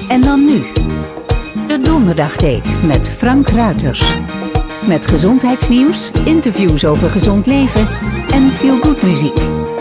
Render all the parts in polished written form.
En dan nu. De Donderdagdate met Frank Ruiters. Met gezondheidsnieuws, interviews over gezond leven en feel-good muziek.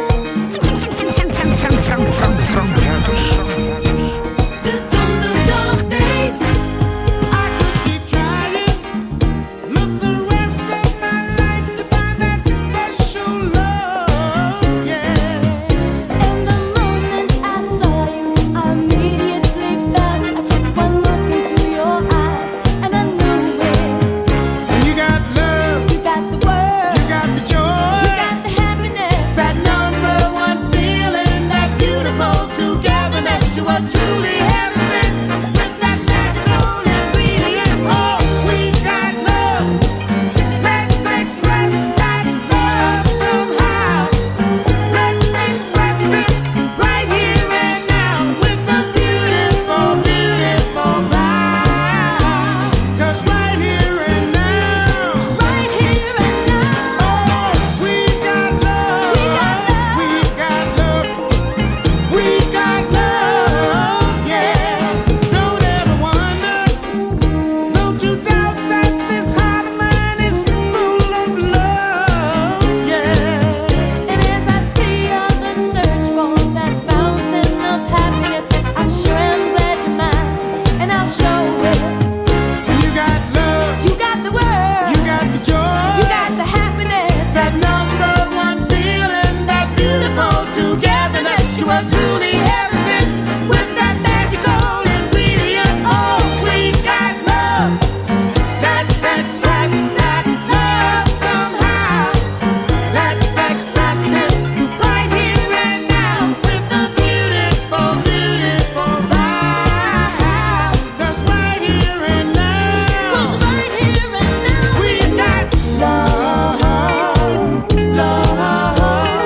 Frank Ruiters. De Donderdagdate. I could keep trying, look the rest of my life to find that special love, yeah. And the moment I saw you, I immediately felt. I took one look into your eyes, and I knew it. And you got love, You got the world, you got the joy, you got the happiness, that number one feeling, that beautiful togetherness. You are truly heaven sent with that magical ingredient. Oh, we got love. Let's express that love somehow. Let's express it right here and now with the beautiful, beautiful vibe. 'Cause right here and now, right here and now. oh, we got love. We got love. We got love. We got love, yeah. Don't ever wonder, don't you doubt that this heart of mine is full of love, yeah. And as I see others search for that fountain of happiness, I sure am glad you're mine, and I'll show it. You got love, You got the world, you got the joy, you got the happiness, that number one feeling, that beautiful togetherness. You are truly heaven sent with that magical ingredient. Oh, we got love. Let's express that love somehow. Let's express it right here and now with the beautiful, beautiful vibe. 'Cause right here and now, 'cause right here and now we got love, love.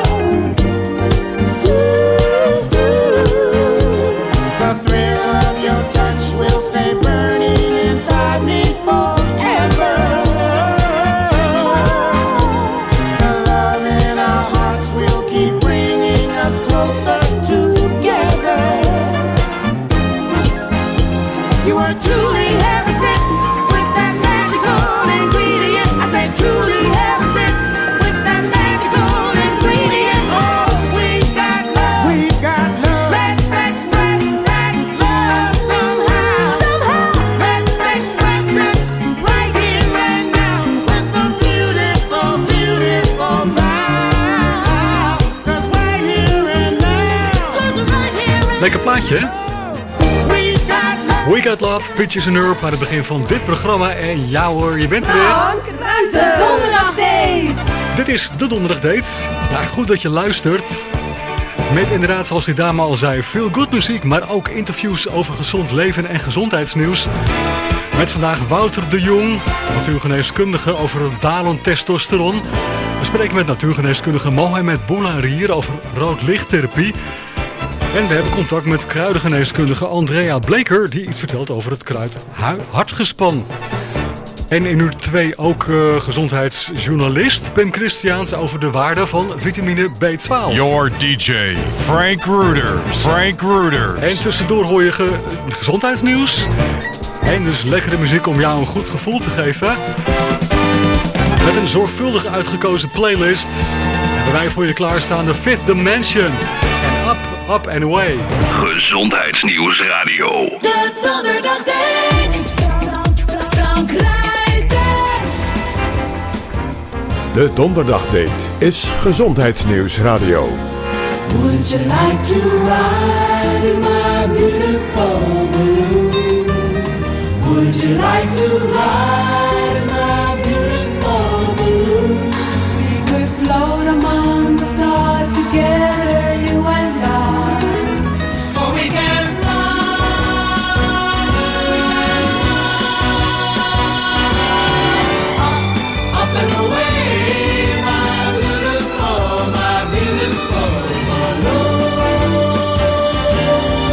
The thrill of your touch will stay burning inside me forever. The love in our hearts will keep bringing us closer together. You are truly heaven sent with that magical ingredient. I say truly heaven sent with that magical ingredient. Oh, we got love. We got love. Let's express that love somehow. Let's express it right here and now with the beautiful, beautiful vibe. 'Cause right here and now, 'cause right here and Lekker plaatje, hè? we got love. We Got Love, Peaches and Herb aan het begin van dit programma. En ja hoor, je bent er weer. Frank Ruiters. Donderdagdate. Dit is de Donderdagdate. Ja, goed dat je luistert. Met inderdaad, zoals die dame al zei, veel good muziek, maar ook interviews over gezond leven en gezondheidsnieuws. Met vandaag Wouter de Jong, natuurgeneeskundige, over het dalend testosteron. We spreken met natuurgeneeskundige Mohamed Boularier over roodlichttherapie. En we hebben contact met kruidengeneeskundige Andrea Bleker, die iets vertelt over het kruid hartgespan. En in uur 2 ook gezondheidsjournalist Pim Christiaans over de waarde van vitamine B12. Your DJ, Frank Ruiters. Frank Ruiters. En tussendoor hoor je gezondheidsnieuws. En dus lekkere muziek om jou een goed gevoel te geven. Met een zorgvuldig uitgekozen playlist hebben wij voor je klaarstaan de Fifth Dimension. En Up and Away. Gezondheidsnieuws radio. de Donderdagdate. Frank Ruiters. De Donderdagdate is Gezondheidsnieuws Radio. Would you like to ride in my beautiful balloon? Would you like to ride in my beautiful balloon? We could float among the stars together, you and I. For we can fly up and away, my beautiful balloon.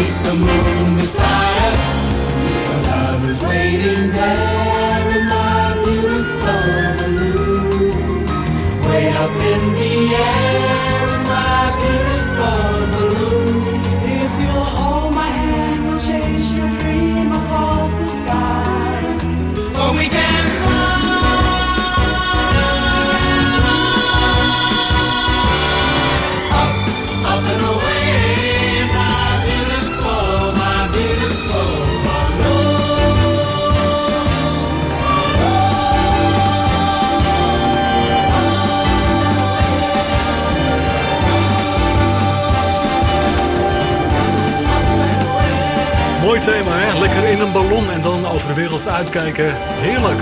beneath the moon beside us. My love is waiting there in my beautiful balloon. Way up in the air in my beautiful balloon. If you'll hold my hand, we'll chase your dream across the sky. Oh, we can fly. Up and away, my beautiful Mooi thema, hè? Lekker in een ballon en dan over de wereld uitkijken. Heerlijk.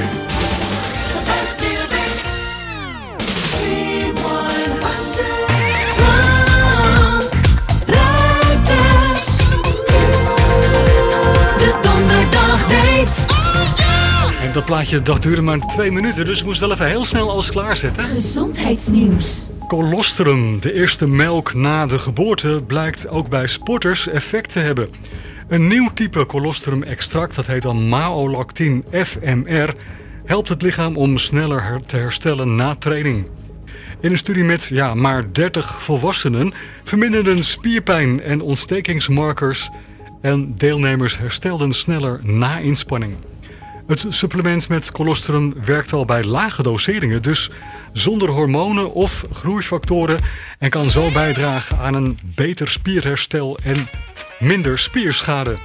De donderdagdate. En dat plaatje dat duurde maar 2 minuten, dus ik moest wel even heel snel alles klaarzetten. Gezondheidsnieuws. Colostrum, de eerste melk na de geboorte, blijkt ook bij sporters effect te hebben. Een nieuw type colostrum-extract, dat heet dan Maolactin FMR, helpt het lichaam om sneller te herstellen na training. In een studie met maar 30 volwassenen verminderden spierpijn en ontstekingsmarkers en deelnemers herstelden sneller na inspanning. Het supplement met colostrum werkt al bij lage doseringen, dus zonder hormonen of groeifactoren, en kan zo bijdragen aan een beter spierherstel en minder spierschade.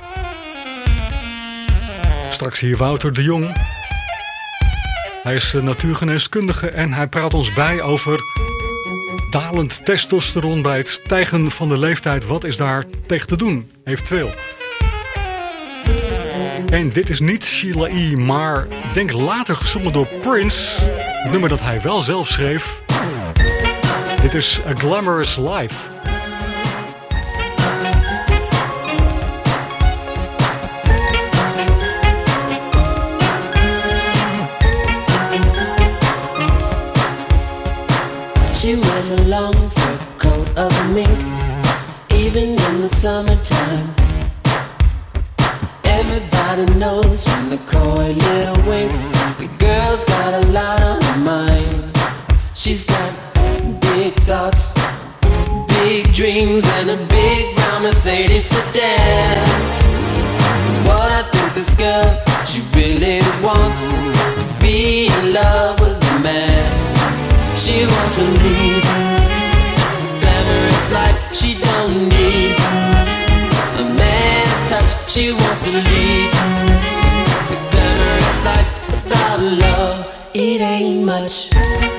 Straks hier Wouter de Jong. Hij is natuurgeneeskundige en hij praat ons bij over dalend testosteron bij het stijgen van de leeftijd. Wat is daar tegen te doen, eventueel? En dit is niet Sheila E., maar denk later gezongen door Prince. Het nummer dat hij wel zelf schreef. Dit is A Glamorous Life. She wears a long fur coat of mink, even in the summertime. Everybody knows from the coy little wink, the girl's got a lot on her mind. She's got big thoughts, big dreams, and a big brown Mercedes sedan. What I think this girl, she really wants to be in love with a man. She wants to lead glamorous life. She don't need a man's touch. She wants to lead the glamorous life without love. It ain't much.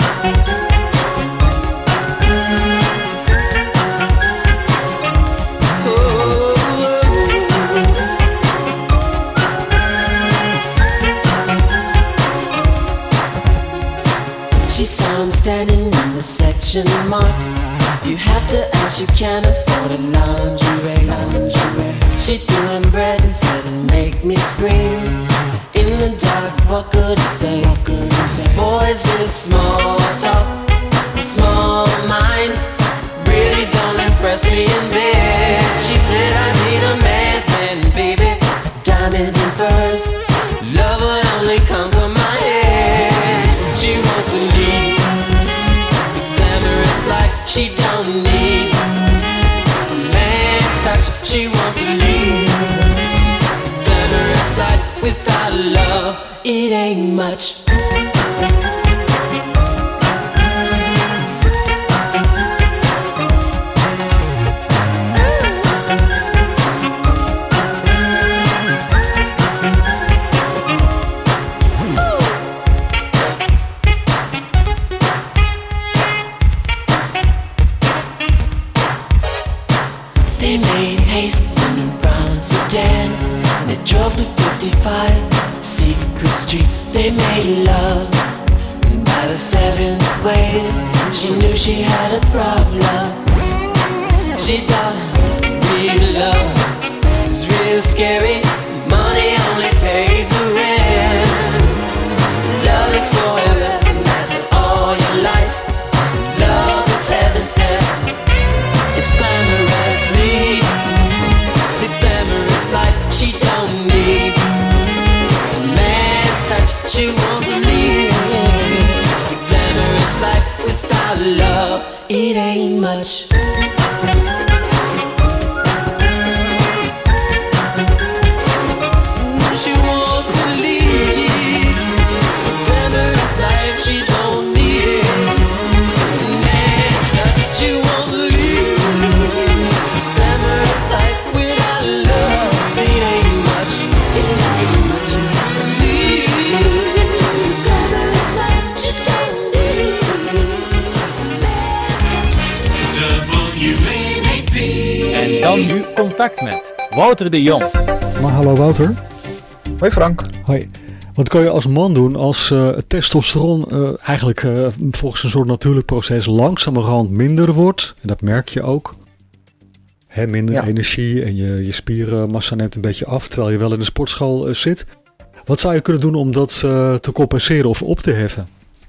She saw him standing in the section marked. If you have to ask, you can't afford a lingerie. She threw him bread and said, make me scream. In the dark, what could he say? Boys with small talk, small minds, really don't impress me in bed. She said, I need a man's man, baby. Diamonds and furs, love would only conquer my head. She wants to lead the glamorous life. She don't need a man's touch. She wants to lead the glamorous life without love. It ain't much. They made haste in a brown sedan. They drove to 55 Secret Street. They made love. By the 7th wave, she knew she had a problem. She thought real love is real scary. Money only pays the rent. Love is forever, and that's all your life. Love is heaven sent. It's glamorously, the contact met Wouter de Jong. Maar hallo Wouter. Hoi Frank. Hoi. Wat kan je als man doen als testosteron eigenlijk volgens een soort natuurlijk proces langzamerhand minder wordt? En dat merk je ook. Minder energie en je spierenmassa neemt een beetje af terwijl je wel in de sportschool zit. Wat zou je kunnen doen om dat te compenseren of op te heffen?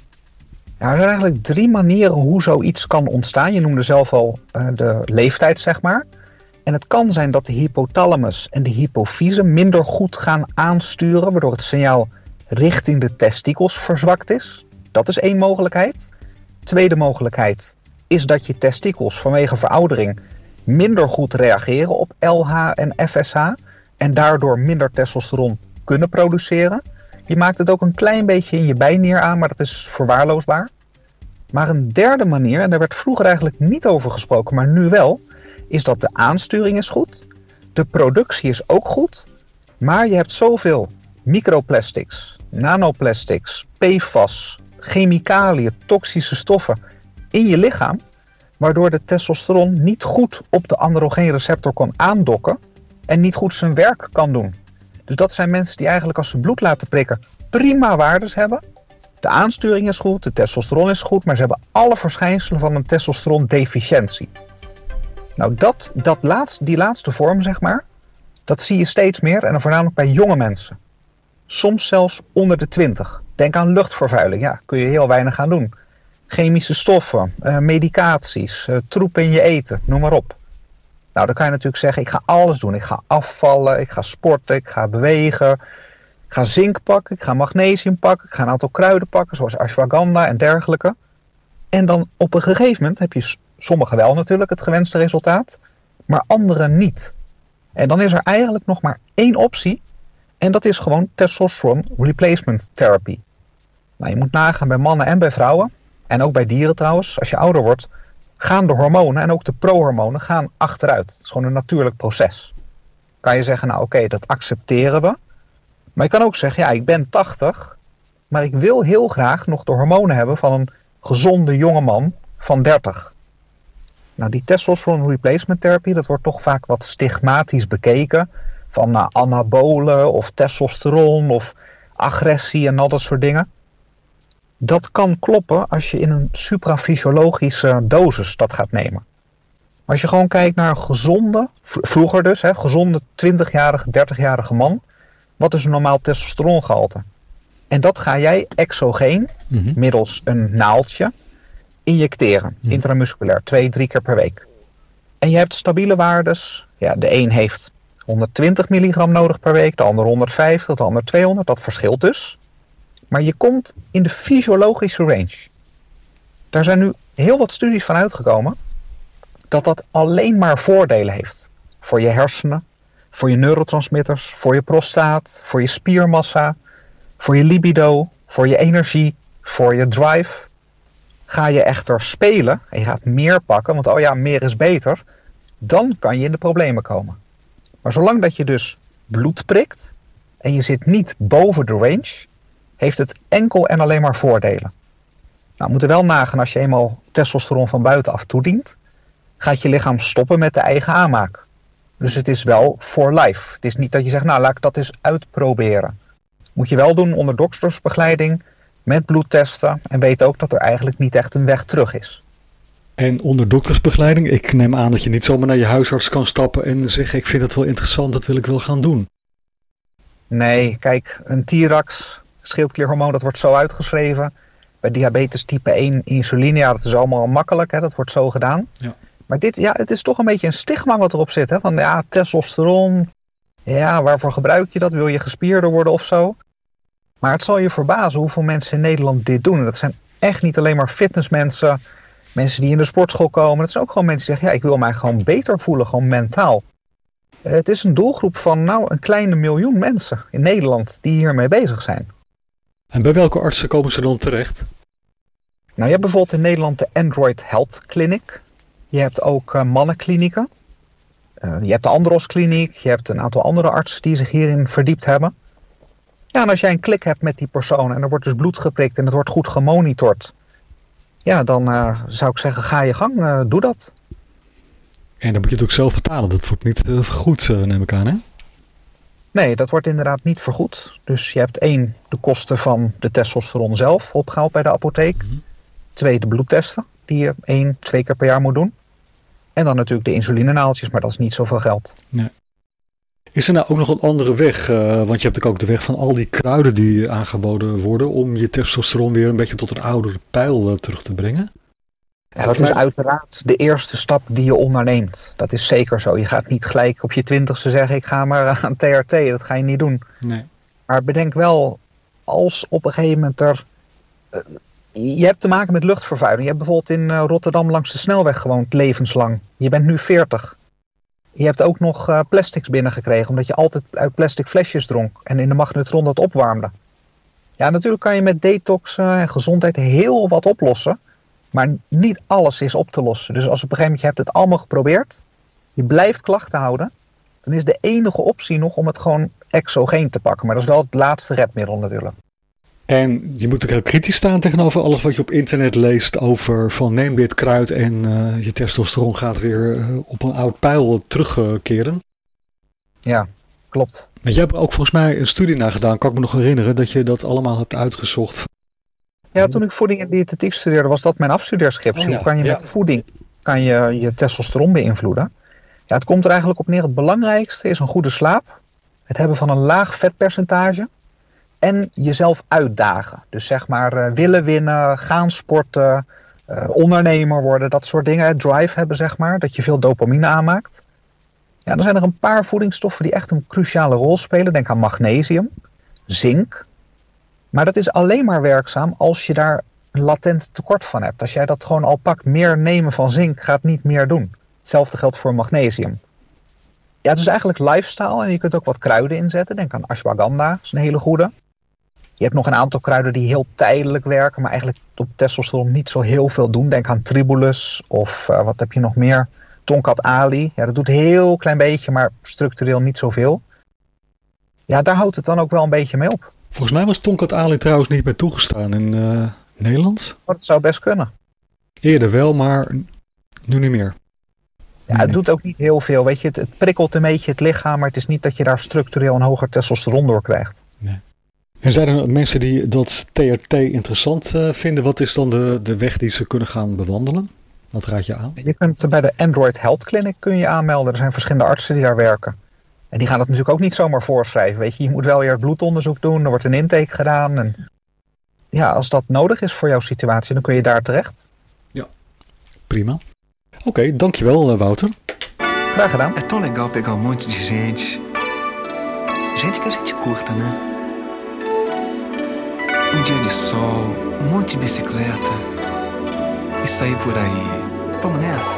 Ja, er zijn eigenlijk 3 manieren hoe zoiets kan ontstaan. Je noemde zelf al de leeftijd, zeg maar. En het kan zijn dat de hypothalamus en de hypofyse minder goed gaan aansturen, waardoor het signaal richting de testikels verzwakt is. Dat is 1 mogelijkheid. Tweede mogelijkheid is dat je testikels vanwege veroudering minder goed reageren op LH en FSH en daardoor minder testosteron kunnen produceren. Je maakt het ook een klein beetje in je bijnier aan, maar dat is verwaarloosbaar. Maar een derde manier, en daar werd vroeger eigenlijk niet over gesproken, maar nu wel, is dat de aansturing is goed, de productie is ook goed, maar je hebt zoveel microplastics, nanoplastics, PFAS, chemicaliën, toxische stoffen in je lichaam, waardoor de testosteron niet goed op de androgeenreceptor kan aandokken en niet goed zijn werk kan doen. Dus dat zijn mensen die eigenlijk als ze bloed laten prikken prima waardes hebben. De aansturing is goed, de testosteron is goed, maar ze hebben alle verschijnselen van een testosterondeficiëntie. Nou, die laatste vorm, zeg maar, dat zie je steeds meer en dan voornamelijk bij jonge mensen. Soms zelfs onder de 20. Denk aan luchtvervuiling, ja, kun je heel weinig aan doen. Chemische stoffen, medicaties, troep in je eten, noem maar op. Nou, dan kan je natuurlijk zeggen, ik ga alles doen. Ik ga afvallen, ik ga sporten, ik ga bewegen, ik ga zink pakken, ik ga magnesium pakken, ik ga een aantal kruiden pakken, zoals ashwagandha en dergelijke. En dan op een gegeven moment heb je sommigen wel natuurlijk het gewenste resultaat, maar anderen niet. En dan is er eigenlijk nog maar 1 optie en dat is gewoon testosterone replacement therapy. Nou, je moet nagaan bij mannen en bij vrouwen, en ook bij dieren trouwens, als je ouder wordt, gaan de hormonen en ook de prohormonen gaan achteruit. Het is gewoon een natuurlijk proces. Kan je zeggen, nou oké, dat accepteren we. Maar je kan ook zeggen, ja, ik ben 80, maar ik wil heel graag nog de hormonen hebben van een gezonde jonge man van 30. Nou, die testosterone replacement therapy, dat wordt toch vaak wat stigmatisch bekeken. Van anabolen of testosteron of agressie en al dat soort dingen. Dat kan kloppen als je in een suprafysiologische dosis dat gaat nemen. Maar als je gewoon kijkt naar een gezonde, vroeger dus, gezonde 20-jarige, 30-jarige man. Wat is een normaal testosterongehalte? En dat ga jij exogeen, middels een naaldje, injecteren, intramusculair, 2-3 keer per week. En je hebt stabiele waardes. Ja, de een heeft 120 milligram nodig per week, de ander 150, de ander 200. Dat verschilt dus. Maar je komt in de fysiologische range. Daar zijn nu heel wat studies van uitgekomen dat dat alleen maar voordelen heeft. Voor je hersenen, voor je neurotransmitters, voor je prostaat, voor je spiermassa, voor je libido, voor je energie, voor je drive. Ga je echter spelen en je gaat meer pakken, want oh ja, meer is beter, dan kan je in de problemen komen. Maar zolang dat je dus bloed prikt en je zit niet boven de range, heeft het enkel en alleen maar voordelen. Nou, we moeten wel nagaan, als je eenmaal testosteron van buitenaf toedient, gaat je lichaam stoppen met de eigen aanmaak. Dus het is wel for life. Het is niet dat je zegt, nou laat ik dat eens uitproberen. Moet je wel doen onder doktersbegeleiding, met bloedtesten en weet ook dat er eigenlijk niet echt een weg terug is. En onder doktersbegeleiding, ik neem aan dat je niet zomaar naar je huisarts kan stappen en zeggen, ik vind het wel interessant, dat wil ik wel gaan doen. Nee, kijk, een Tirax, schildklierhormoon, dat wordt zo uitgeschreven. Bij diabetes type 1 insuline, ja, dat is allemaal makkelijk, hè, dat wordt zo gedaan. Ja. Maar dit, ja, het is toch een beetje een stigma wat erop zit, hè, van ja, testosteron, ja, waarvoor gebruik je dat? Wil je gespierder worden of zo? Maar het zal je verbazen hoeveel mensen in Nederland dit doen. En dat zijn echt niet alleen maar fitnessmensen, mensen die in de sportschool komen. Dat zijn ook gewoon mensen die zeggen, ja, ik wil mij gewoon beter voelen, gewoon mentaal. Het is een doelgroep van een kleine miljoen mensen in Nederland die hiermee bezig zijn. En bij welke artsen komen ze dan terecht? Nou, je hebt bijvoorbeeld in Nederland de Android Health Clinic. Je hebt ook mannenklinieken. Je hebt de Andros Kliniek. Je hebt een aantal andere artsen die zich hierin verdiept hebben. Ja, en als jij een klik hebt met die persoon en er wordt dus bloed geprikt en het wordt goed gemonitord. Ja, dan zou ik zeggen, ga je gang, doe dat. En dan moet je het ook zelf betalen. Dat wordt niet vergoed, neem ik aan, hè? Nee, dat wordt inderdaad niet vergoed. Dus je hebt 1, de kosten van de testosteron zelf opgehaald bij de apotheek. 2, de bloedtesten, die je 1, 2 keer per jaar moet doen. En dan natuurlijk de insulinenaaltjes, maar dat is niet zoveel geld. Nee. Is er nou ook nog een andere weg? Want je hebt natuurlijk ook de weg van al die kruiden die aangeboden worden om je testosteron weer een beetje tot een oudere pijl terug te brengen. Ja, dat is uiteraard de eerste stap die je onderneemt. Dat is zeker zo. Je gaat niet gelijk op je 20ste zeggen, ik ga maar aan TRT. Dat ga je niet doen. Nee. Maar bedenk wel, als op een gegeven moment je hebt te maken met luchtvervuiling. Je hebt bijvoorbeeld in Rotterdam langs de snelweg gewoond levenslang. Je bent nu 40. Je hebt ook nog plastics binnengekregen, omdat je altijd uit plastic flesjes dronk en in de magnetron dat opwarmde. Ja, natuurlijk kan je met detoxen en gezondheid heel wat oplossen, maar niet alles is op te lossen. Dus als op een gegeven moment je hebt het allemaal geprobeerd, je blijft klachten houden, dan is de enige optie nog om het gewoon exogeen te pakken. Maar dat is wel het laatste redmiddel natuurlijk. En je moet ook heel kritisch staan tegenover alles wat je op internet leest over van neem dit kruid en je testosteron gaat weer op een oud pijl terugkeren. Ja, klopt. Maar jij hebt er ook volgens mij een studie naar gedaan, kan ik me nog herinneren, dat je dat allemaal hebt uitgezocht. Ja, toen ik voeding en diëtetiek studeerde was dat mijn afstudeerscriptie. Hoe kan je met voeding je testosteron beïnvloeden? Ja, het komt er eigenlijk op neer. Het belangrijkste is een goede slaap, het hebben van een laag vetpercentage en jezelf uitdagen. Dus zeg maar willen winnen, gaan sporten, ondernemer worden, dat soort dingen. Drive hebben zeg maar, dat je veel dopamine aanmaakt. Ja, dan zijn er een paar voedingsstoffen die echt een cruciale rol spelen. Denk aan magnesium, zink. Maar dat is alleen maar werkzaam als je daar een latent tekort van hebt. Als jij dat gewoon al pakt, meer nemen van zink gaat niet meer doen. Hetzelfde geldt voor magnesium. Ja, het is eigenlijk lifestyle en je kunt ook wat kruiden inzetten. Denk aan ashwagandha, dat is een hele goede. Je hebt nog een aantal kruiden die heel tijdelijk werken, maar eigenlijk op testosteron niet zo heel veel doen. Denk aan tribulus of wat heb je nog meer? Tonkat Ali. Ja, dat doet een heel klein beetje, maar structureel niet zoveel. Ja, daar houdt het dan ook wel een beetje mee op. Volgens mij was Tonkat Ali trouwens niet meer toegestaan in Nederland. Dat zou best kunnen. Eerder wel, maar nu niet meer. Ja, het doet ook niet heel veel. Weet je, het prikkelt een beetje het lichaam, maar het is niet dat je daar structureel een hoger testosteron door krijgt. Nee. En zijn er mensen die dat TRT interessant vinden? Wat is dan de weg die ze kunnen gaan bewandelen? Wat raad je aan? Je kunt bij de Android Health Clinic kun je aanmelden. Er zijn verschillende artsen die daar werken. En die gaan dat natuurlijk ook niet zomaar voorschrijven. Weet je moet wel weer het bloedonderzoek doen. Er wordt een intake gedaan. En ja, als dat nodig is voor jouw situatie, dan kun je daar terecht. Ja, prima. Oké, dankjewel Wouter. Graag gedaan. É tão legal pegar monte de gente. Gente que a gente curta, né? Dia de sol, monte de bicicleta. E sair por aí. Vamos nessa?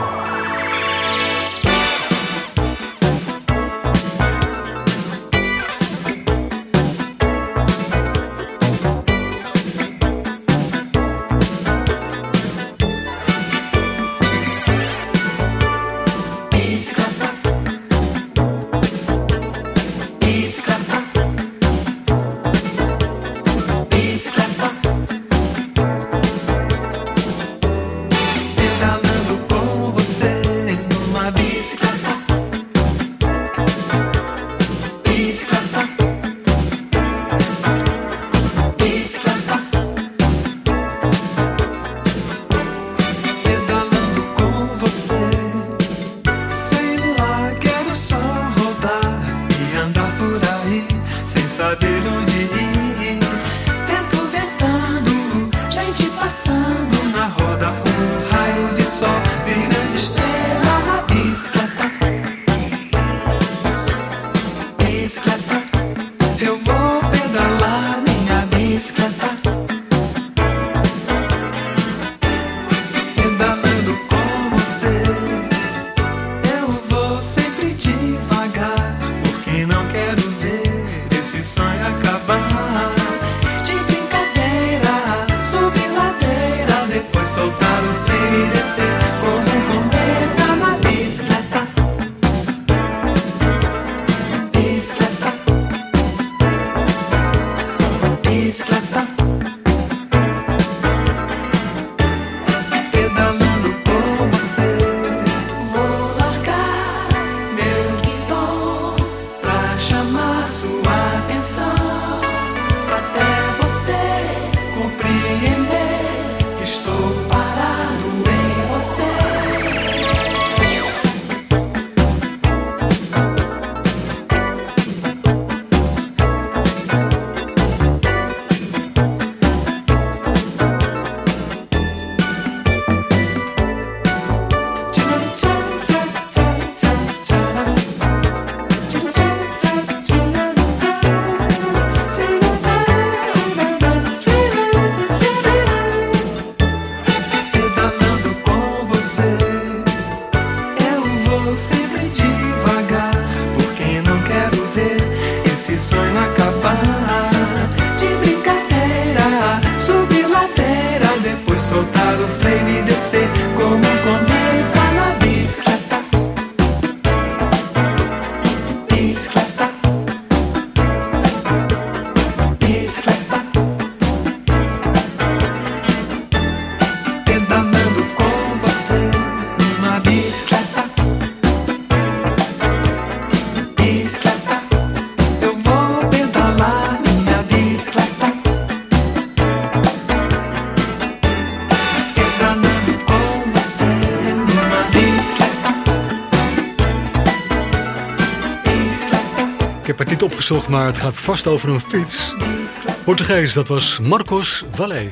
Pedalando com você, vou largar heb het niet opgezocht, maar het gaat vast over een fiets. Portugees, dat was Marcos Valle.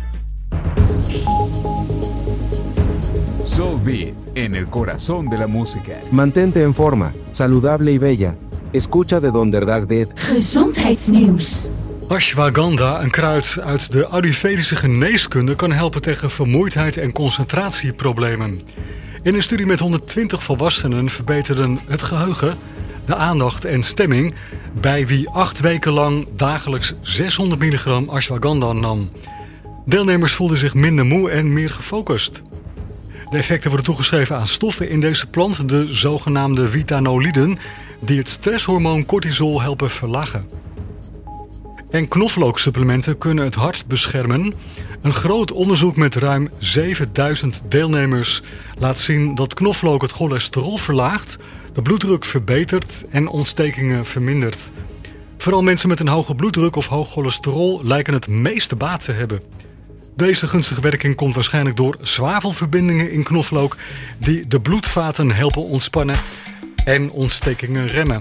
Soul Beat, en el corazón de la música. Mantente en forma, saludable y bella. Escucha de Donderdag dit. Gezondheidsnieuws. Ashwagandha, een kruid uit de Ayurvedische geneeskunde, kan helpen tegen vermoeidheid en concentratieproblemen. In een studie met 120 volwassenen verbeterden het geheugen, de aandacht en stemming bij wie 8 weken lang dagelijks 600 milligram ashwagandha nam. Deelnemers voelden zich minder moe en meer gefocust. De effecten worden toegeschreven aan stoffen in deze plant, de zogenaamde vitanoliden, die het stresshormoon cortisol helpen verlagen. En knoflooksupplementen kunnen het hart beschermen. Een groot onderzoek met ruim 7000 deelnemers laat zien dat knoflook het cholesterol verlaagt, de bloeddruk verbetert en ontstekingen vermindert. Vooral mensen met een hoge bloeddruk of hoog cholesterol lijken het meeste baat te hebben. Deze gunstige werking komt waarschijnlijk door zwavelverbindingen in knoflook die de bloedvaten helpen ontspannen en ontstekingen remmen.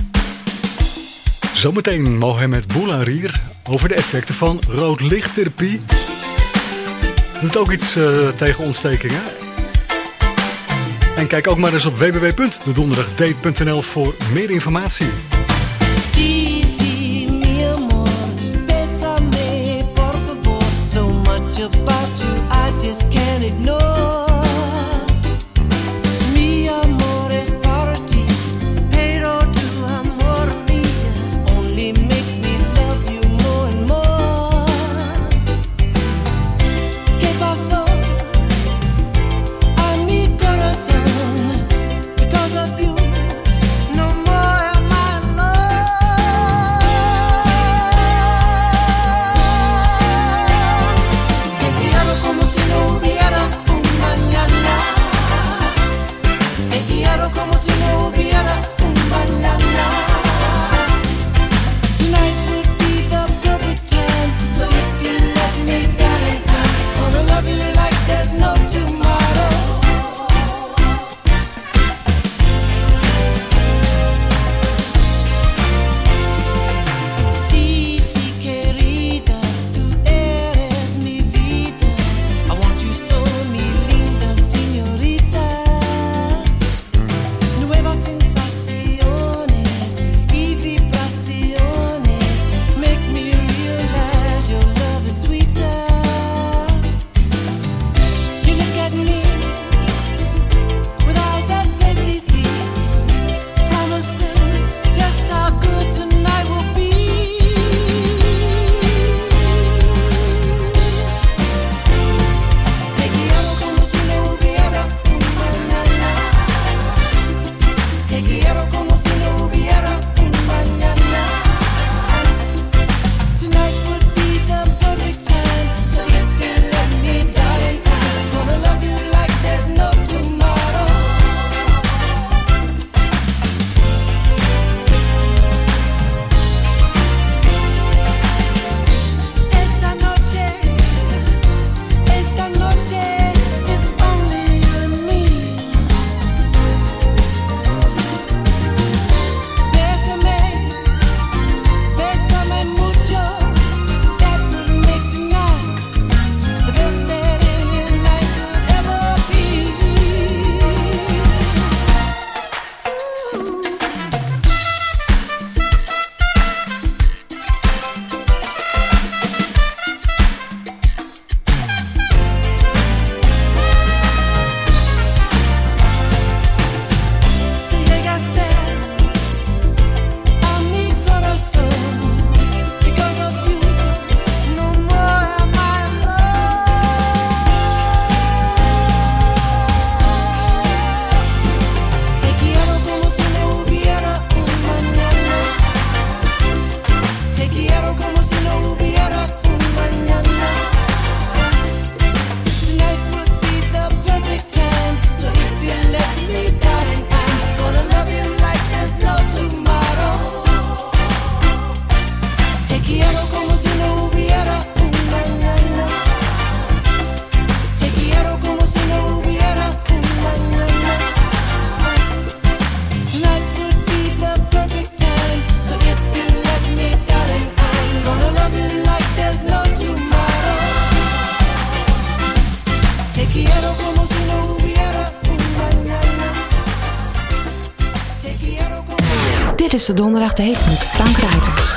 Zometeen Mohamed Boularier over de effecten van roodlichttherapie. Doet ook iets tegen ontstekingen. En kijk ook maar eens op www.dedonderdagdate.nl voor meer informatie. Sí, sí, mi amor, bésame, por favor. So much about you, I just can't ignore. Mi amor es para ti, pero tu amor mío only makes me love you more and more. ¿Qué pasó a mi corazón? Because of you, no more am I alone. Te quiero como si no hubiera un mañana. is de Donderdag Date met Frank Ruiter.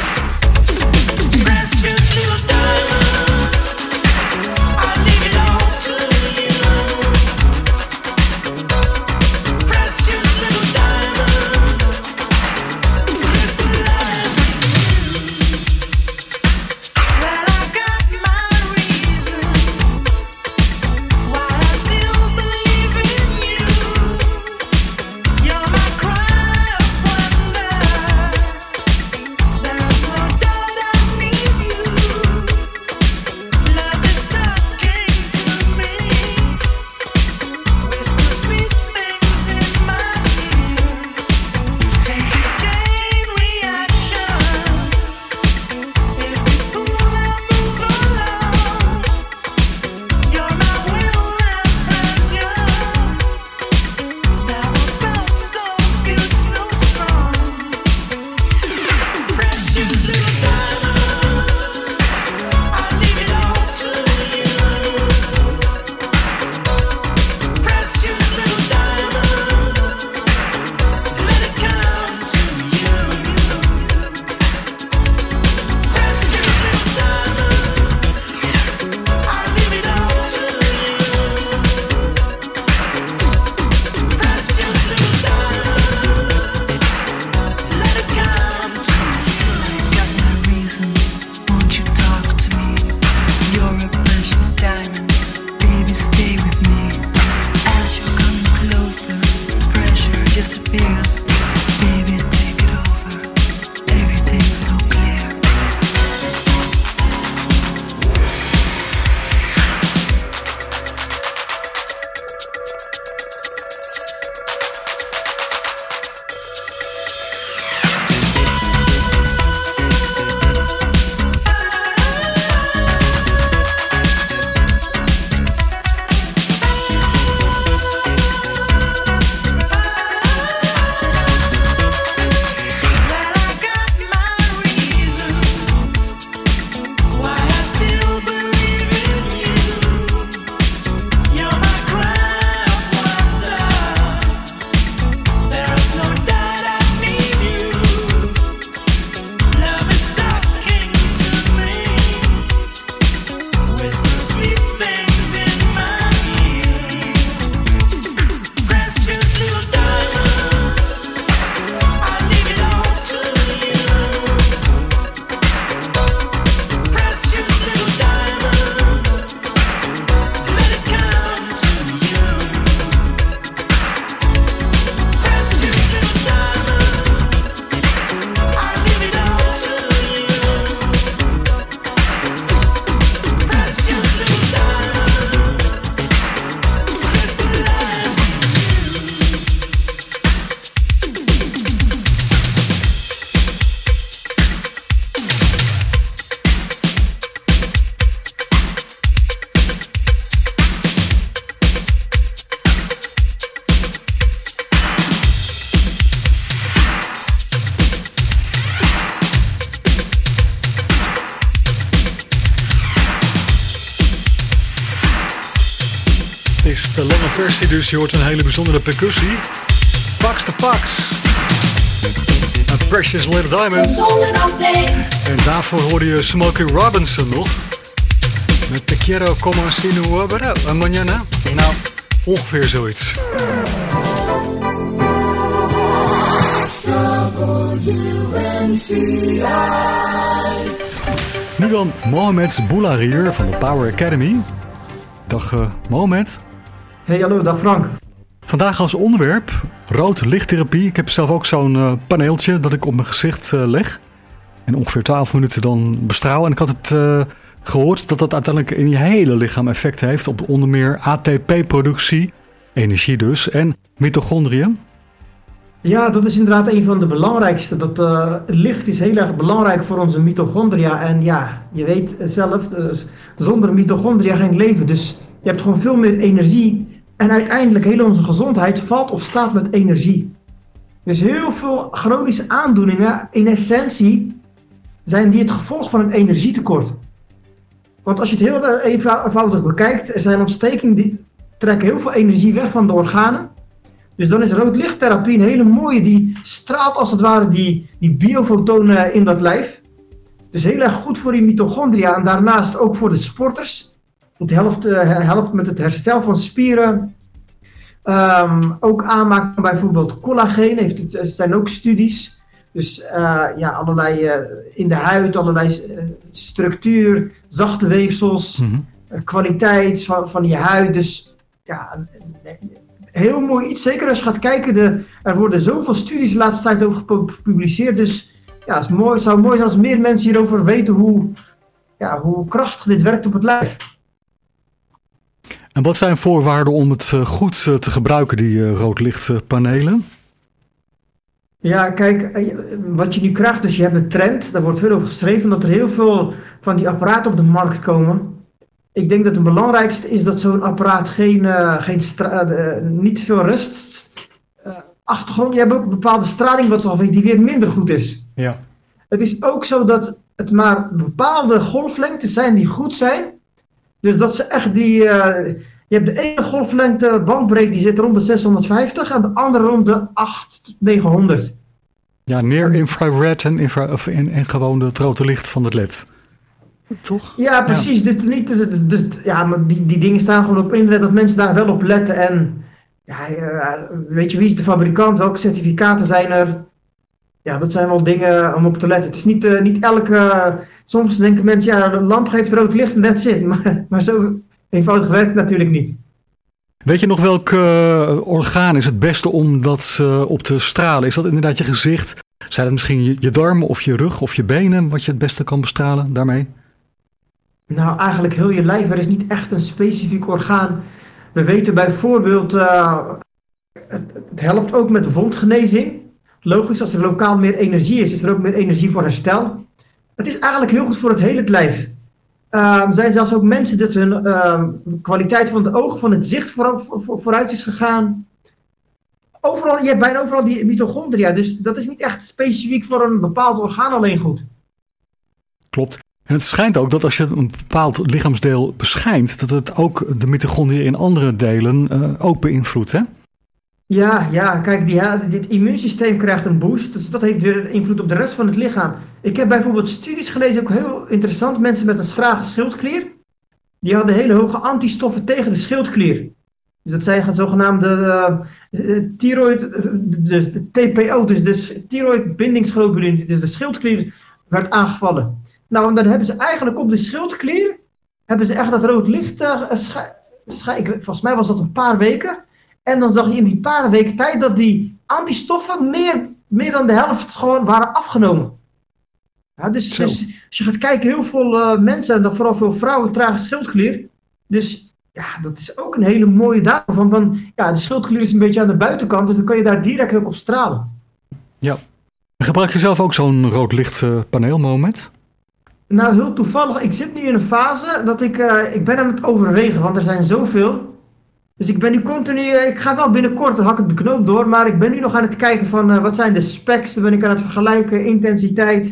is de lange versie, dus je hoort een hele bijzondere percussie. Pax the Pax. A Precious Little Diamond. En daarvoor hoorde je Smokey Robinson nog. Met Te quiero como si no hubiera mañana. Nou, ongeveer zoiets. Nu dan Mohamed Boularier van de Power Academy. Dag Mohamed. Hey, hallo, dag Frank. Vandaag als onderwerp rood lichttherapie. Ik heb zelf ook zo'n paneeltje dat ik op mijn gezicht leg. En ongeveer 12 minuten dan bestraal. En ik had het gehoord dat dat uiteindelijk in je hele lichaam effect heeft op onder meer ATP-productie, energie dus, en mitochondriën. Ja, dat is inderdaad een van de belangrijkste. Dat licht is heel erg belangrijk voor onze mitochondria. En ja, je weet zelf, zonder mitochondria geen leven. Dus je hebt gewoon veel meer energie. En uiteindelijk heel onze gezondheid valt of staat met energie. Dus heel veel chronische aandoeningen in essentie zijn die het gevolg van een energietekort. Want als je het heel eenvoudig bekijkt, er zijn ontstekingen die trekken heel veel energie weg van de organen. Dus dan is roodlichttherapie een hele mooie, die straalt als het ware die biofotonen in dat lijf. Dus heel erg goed voor die mitochondria en daarnaast ook voor de sporters. Het helpt met het herstel van spieren. Ook aanmaken van bijvoorbeeld collageen, er zijn ook studies. Dus allerlei in de huid, allerlei structuur, zachte weefsels, kwaliteit van je huid. Dus ja, heel mooi iets. Zeker als je gaat kijken, er worden zoveel studies de laatste tijd over gepubliceerd. Dus ja, het zou mooi zijn als meer mensen hierover weten hoe krachtig dit werkt op het lijf. En wat zijn voorwaarden om het goed te gebruiken, die roodlichtpanelen? Ja, kijk, wat je nu krijgt, dus je hebt een trend, daar wordt veel over geschreven, dat er heel veel van die apparaten op de markt komen. Ik denk dat het belangrijkste is dat zo'n apparaat niet te veel achtergrond. Je hebt ook een bepaalde straling die weer minder goed is. Ja. Het is ook zo dat het maar bepaalde golflengtes zijn die goed zijn. Dus dat ze echt je hebt de ene golflengte bandbreedte die zit rond de 650 en de andere rond de 8 tot 900. Ja, near infrared en gewoon het rode licht van het LED. Toch? Ja, precies. Ja. Maar die dingen staan gewoon op internet dat mensen daar wel op letten. En weet je, wie is de fabrikant? Welke certificaten zijn er? Ja, dat zijn wel dingen om op te letten. Het is niet elke... Soms denken mensen, ja, de lamp geeft rood licht en that's it. Maar zo eenvoudig werkt het natuurlijk niet. Weet je nog welk orgaan is het beste om dat op te stralen? Is dat inderdaad je gezicht? Zijn het misschien je darmen of je rug of je benen wat je het beste kan bestralen daarmee? Nou, eigenlijk heel je lijf. Er is niet echt een specifiek orgaan. We weten bijvoorbeeld, het helpt ook met wondgenezing. Logisch, als er lokaal meer energie is er ook meer energie voor herstel. Het is eigenlijk heel goed voor het hele lijf. Er zijn zelfs ook mensen dat hun kwaliteit van de ogen, van het zicht vooruit is gegaan. Je hebt bijna overal die mitochondria, dus dat is niet echt specifiek voor een bepaald orgaan alleen goed. Klopt. En het schijnt ook dat als je een bepaald lichaamsdeel beschijnt, dat het ook de mitochondria in andere delen ook beïnvloedt, hè? Ja, kijk, dit immuunsysteem krijgt een boost, dus dat heeft weer invloed op de rest van het lichaam. Ik heb bijvoorbeeld studies gelezen, ook heel interessant, mensen met een schrage schildklier, die hadden hele hoge antistoffen tegen de schildklier. Dus dat zijn zogenaamde thyroid, dus de TPO, dus thyroid-bindingsglobulin, dus de schildklier werd aangevallen. Nou, en dan hebben ze eigenlijk op de schildklier, hebben ze echt dat rood licht, volgens mij was dat een paar weken. En dan zag je in die paar weken tijd dat die antistoffen meer dan de helft gewoon waren afgenomen. Ja, dus als je gaat kijken, heel veel mensen, en dan vooral veel vrouwen, trage schildklier. Dus ja, dat is ook een hele mooie daad. Want dan, ja, de schildklier is een beetje aan de buitenkant, dus dan kan je daar direct ook op stralen. Ja. En gebruik je zelf ook zo'n rood lichtpaneel, Mohamed? Nou, heel toevallig. Ik zit nu in een fase dat ik ben aan het overwegen, want er zijn zoveel. Dus ik ben nu continu, ik ga wel binnenkort, dan hak ik de knoop door, maar ik ben nu nog aan het kijken van wat zijn de specs, dan ben ik aan het vergelijken, intensiteit,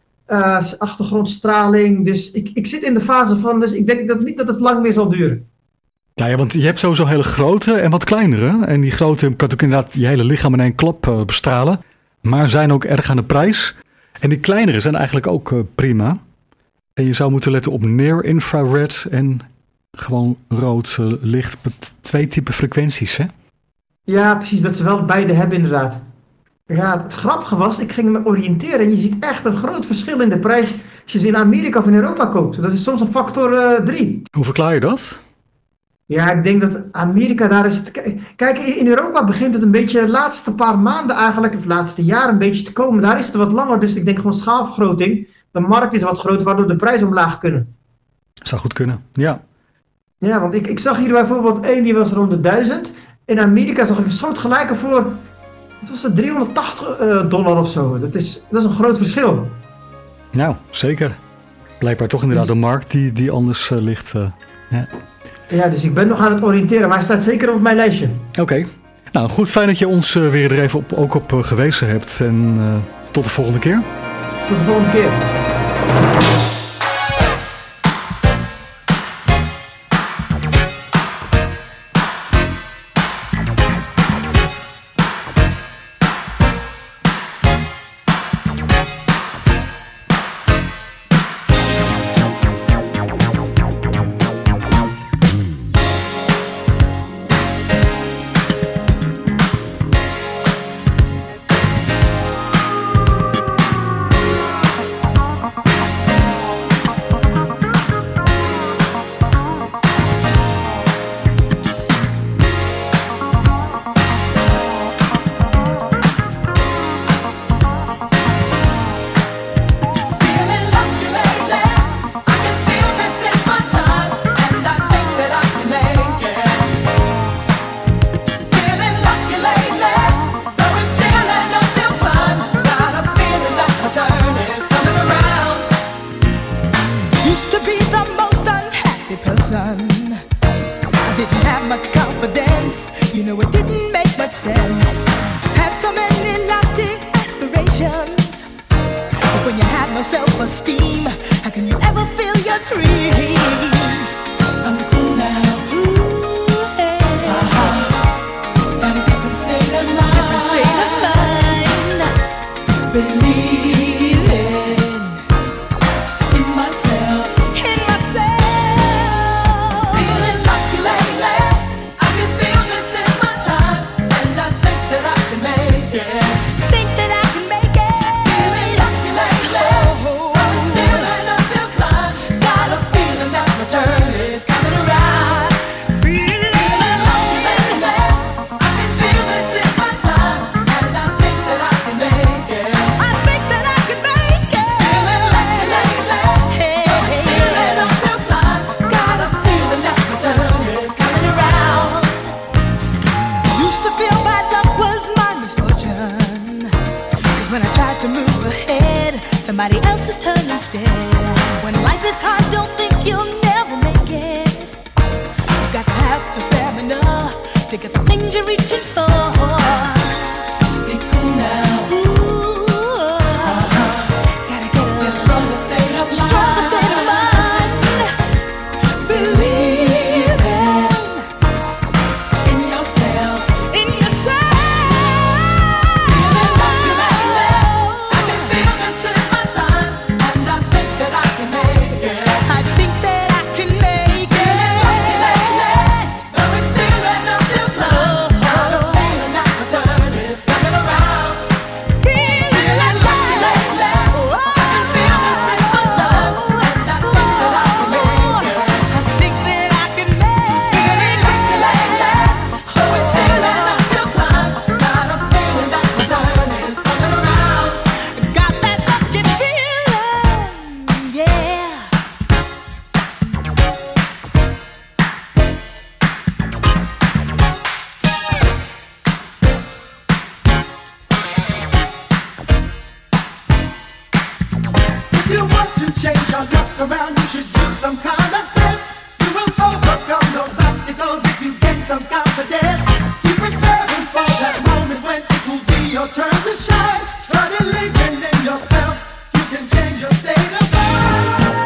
achtergrondstraling. Dus ik zit in de fase van, dus ik denk niet dat het lang meer zal duren. Ja, want je hebt sowieso hele grote en wat kleinere. En die grote kan ook inderdaad je hele lichaam in één klap bestralen, maar zijn ook erg aan de prijs. En die kleinere zijn eigenlijk ook prima. En je zou moeten letten op near infrared en gewoon rood licht met 2 typen frequenties, hè? Ja, precies. Dat ze wel beide hebben, inderdaad. Ja, het grappige was, ik ging me oriënteren en je ziet echt een groot verschil in de prijs als je ze in Amerika of in Europa koopt. Dat is soms een factor 3. Hoe verklaar je dat? Ja, ik denk dat Amerika daar is... Kijk, in Europa begint het een beetje de laatste paar maanden eigenlijk, of laatste jaar een beetje te komen. Daar is het wat langer, dus ik denk gewoon schaalvergroting. De markt is wat groter, waardoor de prijzen omlaag kunnen. Zou goed kunnen, ja. Ja, want ik zag hier bijvoorbeeld één die was rond de 1000. In Amerika zag ik een soortgelijke voor, wat was het, $380 of zo. Dat is een groot verschil. Nou, zeker. Blijkbaar toch inderdaad de markt die anders ligt. Ja, dus ik ben nog aan het oriënteren, maar hij staat zeker op mijn lijstje. Oké. Nou, goed, fijn dat je ons weer er even op gewezen hebt. En tot de volgende keer. Tot de volgende keer. when you have no self-esteem? How can you ever feel your dreams? I'm cool now. Ooh, hey. Got a different state of mind. Different state of mind. Believing in myself. In myself. Feeling lucky lately. I can feel this is my time, and I think that I can make it. Think that I can make it. Feeling lucky lately. I'm still in a uphill climb. Got a feeling that my turn is coming around. Feeling lucky lately. I can feel this is my time, and I think that I can make it. I think that I can make it. Feeling lucky lately. Hey, I'm still in a uphill climb. Got a feeling that my turn is coming around. Used to feel bad luck was my misfortune, 'cause when I tried to move ahead, somebody else's turn instead. When life is hard, don't think you'll never make it. You've got to have the stamina to get the things you're reaching for. Be cool now. Ooh, gotta get a stronger state of mind. Stronger state of mind. Believing in yourself. In yourself. Feeling lucky lately. I can feel this is my time, and I think that I can make it. I think that I can make it. Feeling lucky lately. Though it's still an uphill climb. Got a feeling that my turn is coming around. Feeling lucky lately. I can feel this is my time, and I think that I can make it. I think that I can make it. Feeling lucky lately. Though it's still an uphill climb. Got a feeling that my turn is coming around. Got that lucky feeling, yeah. If you want to change your look around, you should use some common sense. You will overcome those obstacles if you gain some confidence. Keep preparing for that moment when it will be your turn to shine. Start believing in yourself. You can change your state of mind.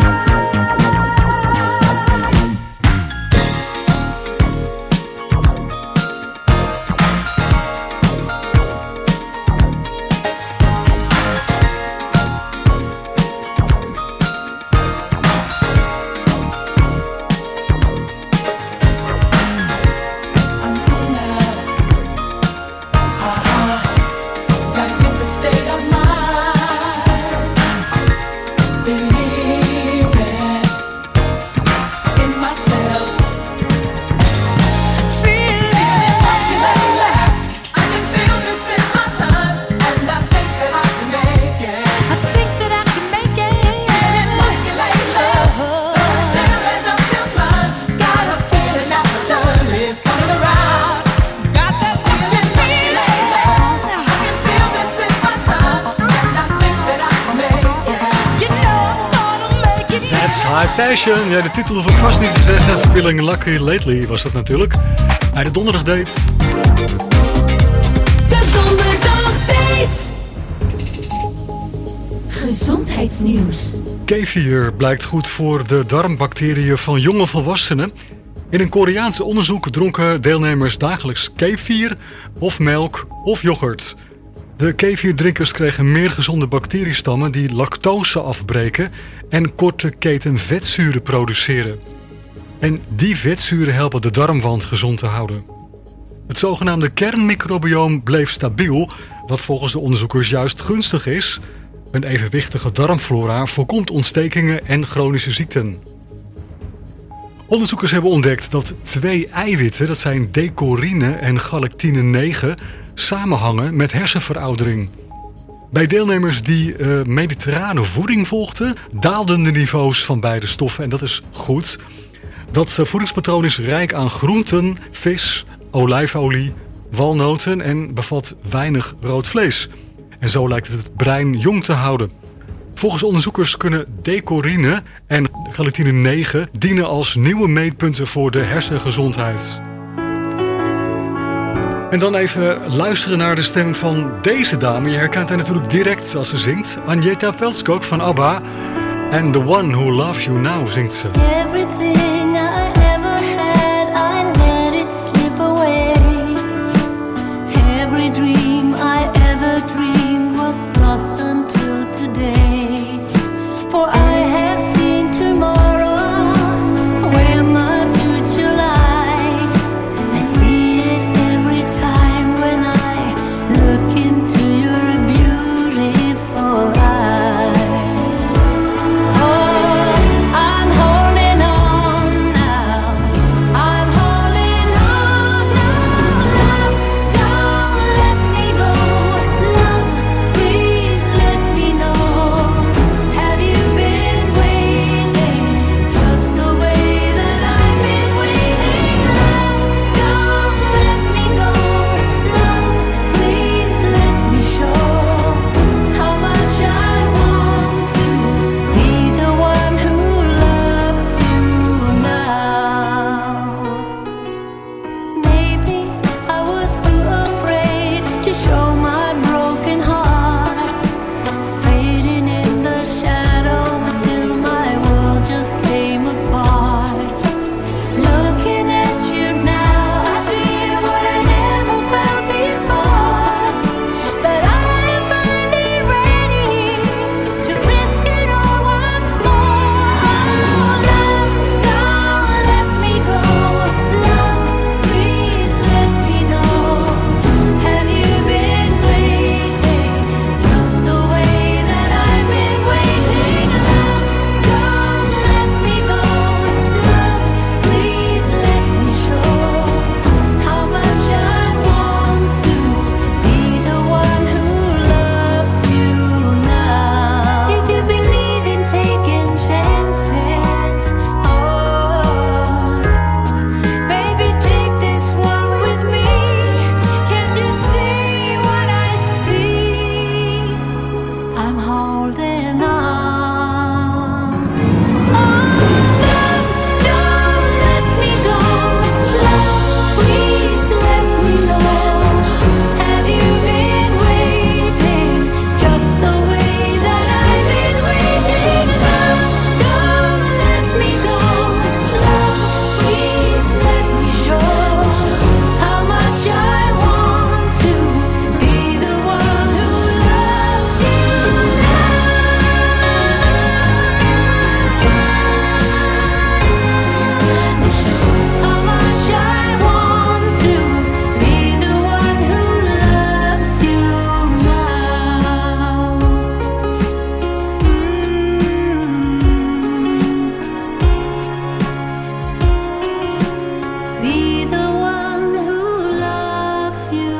I'm cool now. Got a different state of mind. Believing in myself. Feeling lucky lately. I can feel this is my time, and I think that I can make it. I think that I can make it. Feeling lucky lately. Though it's still an uphill climb. Got a feeling that my turn is coming around. Got that feeling lately. I can feel this is my time, and I think that I can make it. You know I'm gonna make it. That's High Passion. Ja, de titel hoef ik vast niet te zeggen. Feeling Lucky Lately was dat natuurlijk. Bij de donderdag date. De donderdag date. Gezondheidsnieuws. Kefir blijkt goed voor de darmbacteriën van jonge volwassenen. In een Koreaans onderzoek dronken deelnemers dagelijks kefir of melk of yoghurt. De kefirdrinkers kregen meer gezonde bacteriestammen die lactose afbreken en korte keten vetzuren produceren. En die vetzuren helpen de darmwand gezond te houden. Het zogenaamde kernmicrobioom bleef stabiel, wat volgens de onderzoekers juist gunstig is. Een evenwichtige darmflora voorkomt ontstekingen en chronische ziekten. Onderzoekers hebben ontdekt dat 2 eiwitten, dat zijn decorine en galactine 9, samenhangen met hersenveroudering. Bij deelnemers die mediterrane voeding volgden, daalden de niveaus van beide stoffen en dat is goed. Dat voedingspatroon is rijk aan groenten, vis, olijfolie, walnoten en bevat weinig rood vlees. En zo lijkt het brein jong te houden. Volgens onderzoekers kunnen decorine en galactine 9 dienen als nieuwe meetpunten voor de hersengezondheid. En dan even luisteren naar de stem van deze dame. Je herkent haar natuurlijk direct als ze zingt. Agnieszka Veldskog van ABBA. En The One Who Loves You Now zingt ze. Everything I ever had, I let it slip away. Every dream I ever dreamed was lost until today. For I have seen tomorrow, where my future lies. I see it every time when I look into your beautiful eyes. Oh, I'm holding on now. I'm holding on now. Love, don't let me go. Love, please let me know. Have you been waiting just the way that I've been waiting? Love, don't let me go. Love, please let me show how much I want to be the one who loves you now. Maybe I was too afraid to show my broken heart. Fading in the shadows till my world just came apart. Looking at you now, I feel what I never felt before. That I am finally ready to risk it all once more. Oh, love, don't let me go. Love, please let me know. Have you been waiting just the way that I've been waiting? Love, don't let me go. Love, please let me show how much I want to be the one who loves you now. If you believe in taking chances, oh, baby, take this one with me. Can't you see what I see? I'm holding on. Oh, love, don't let me go. Love, please let me know. Have you been waiting just the way that I've been waiting? Love, don't let me go. Love, please let me show how much I want to be the one who loves you now. Please let me show how much I want to be the one who loves you now. Be the one who loves you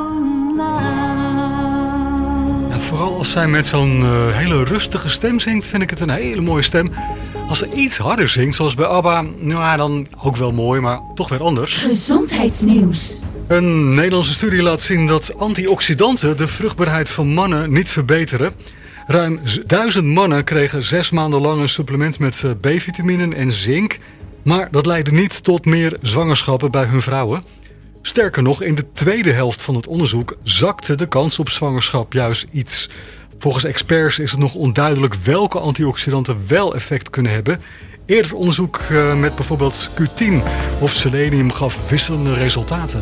now. Ja, vooral als zij met zo'n hele rustige stem zingt, vind ik het een hele mooie stem. Als ze iets harder zingt, zoals bij ABBA, nou, dan ook wel mooi, maar toch weer anders. Gezondheidsnieuws. Een Nederlandse studie laat zien dat antioxidanten de vruchtbaarheid van mannen niet verbeteren. Ruim 1000 mannen kregen 6 maanden lang een supplement met B-vitaminen en zink. Maar dat leidde niet tot meer zwangerschappen bij hun vrouwen. Sterker nog, in de tweede helft van het onderzoek zakte de kans op zwangerschap juist iets. Volgens experts is het nog onduidelijk welke antioxidanten wel effect kunnen hebben. Eerder onderzoek met bijvoorbeeld Q10 of selenium gaf wisselende resultaten.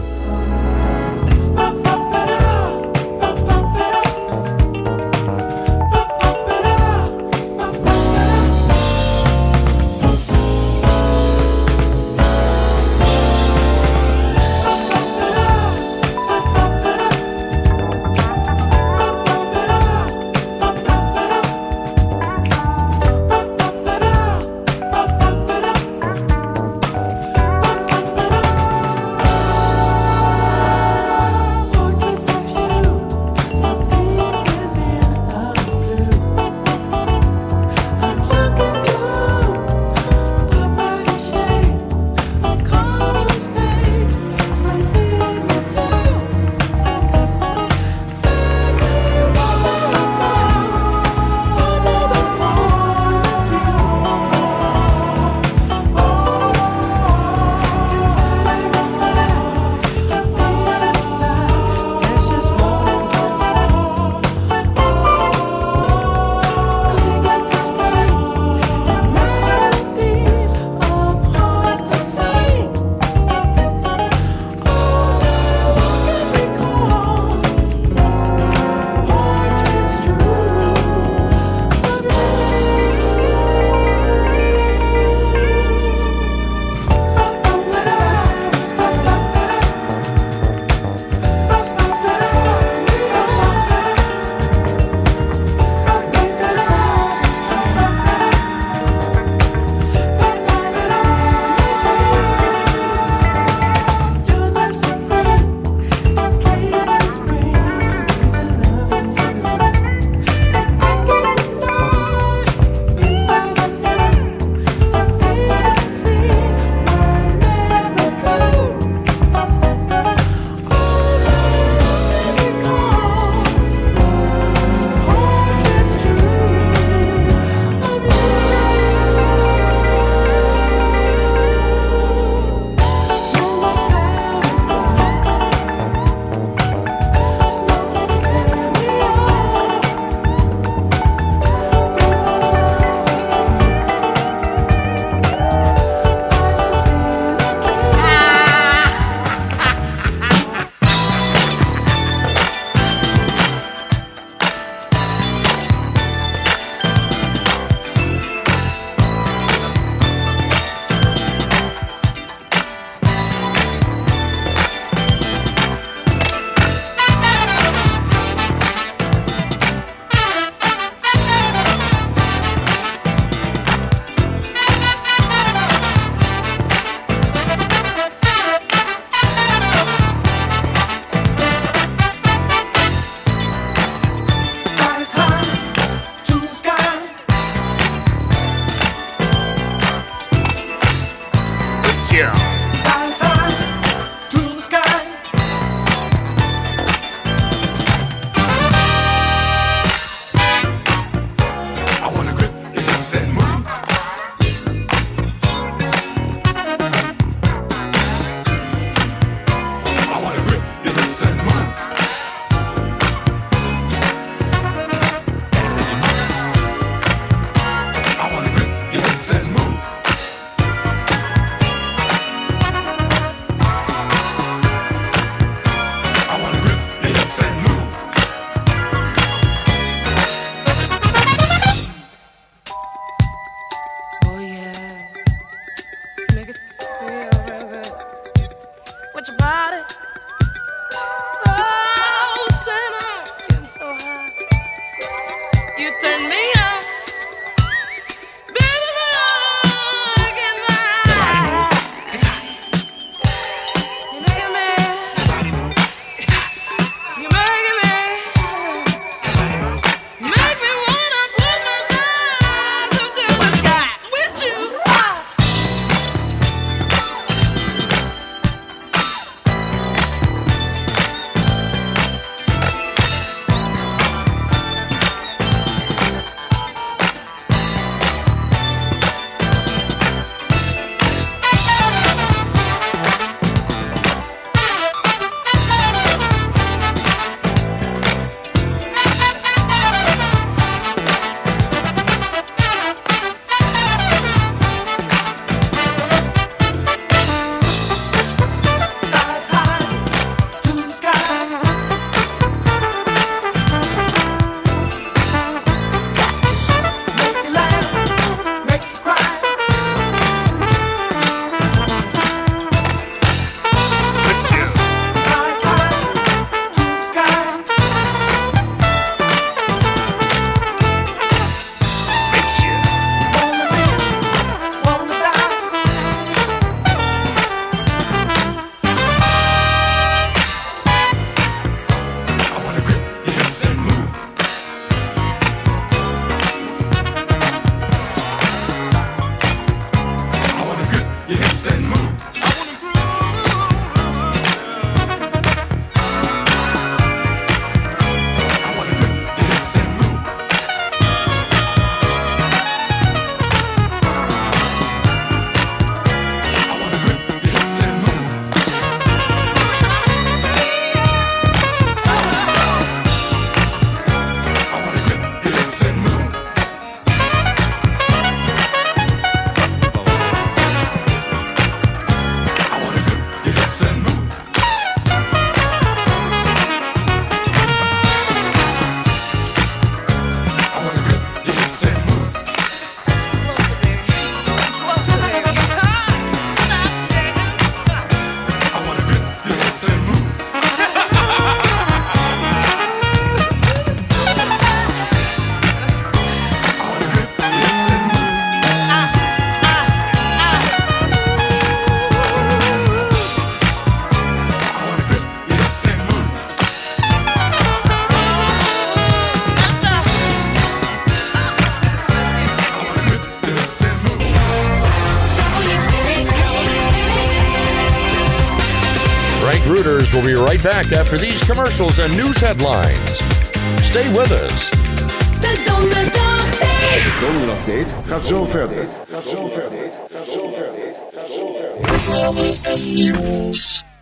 Rooters will be right back after these commercials and news headlines. Stay with us. De Donderdagdate. De Donderdagdate gaat zo verder. Gaat zo verder. Gaat zo verder. Gaat zo verder.